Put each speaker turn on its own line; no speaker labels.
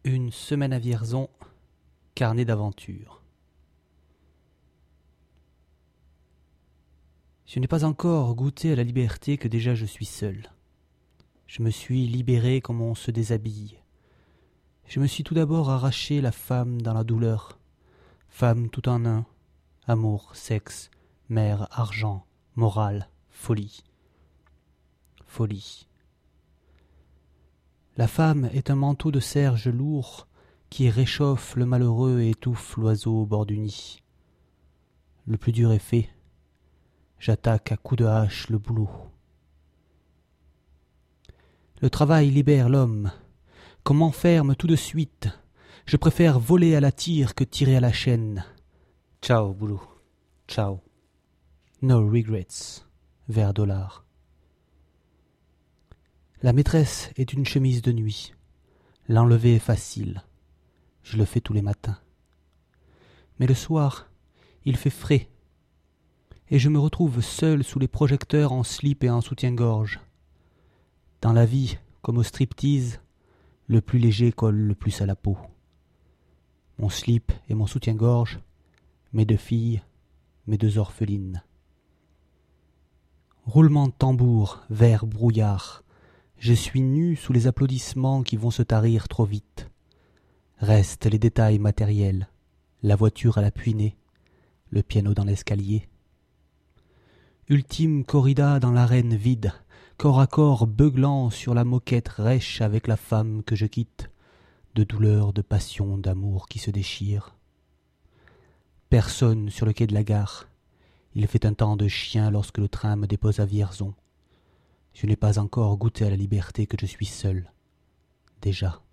Une semaine à Vierzon, carnet d'aventure. Je n'ai pas encore goûté à la liberté que déjà je suis seul. Je me suis libéré comme on se déshabille. Je me suis tout d'abord arraché la femme dans la douleur. Femme tout en un. Amour, sexe, mère, argent, morale, folie. Folie. La femme est un manteau de serge lourd qui réchauffe le malheureux et étouffe l'oiseau au bord du nid. Le plus dur est fait. J'attaque à coups de hache le boulot. Le travail libère l'homme. Qu'on m'enferme tout de suite. Je préfère voler à la tire que tirer à la chaîne. Ciao, boulot. Ciao. No regrets. Vers $. La maîtresse est une chemise de nuit. L'enlever est facile. Je le fais tous les matins. Mais le soir, il fait frais. Et je me retrouve seul sous les projecteurs en slip et en soutien-gorge. Dans la vie, comme au striptease, le plus léger colle le plus à la peau. Mon slip et mon soutien-gorge, mes 2 filles, mes 2 orphelines. Roulement de tambour, vert brouillard. Je suis nu sous les applaudissements qui vont se tarir trop vite. Restent les détails matériels, la voiture à la puinée, le piano dans l'escalier. Ultime corrida dans l'arène vide, corps à corps beuglant sur la moquette rêche avec la femme que je quitte, de douleur, de passion, d'amour qui se déchire. Personne sur le quai de la gare. Il fait un temps de chien lorsque le train me dépose à Vierzon. Je n'ai pas encore goûté à la liberté que je suis seul. Déjà.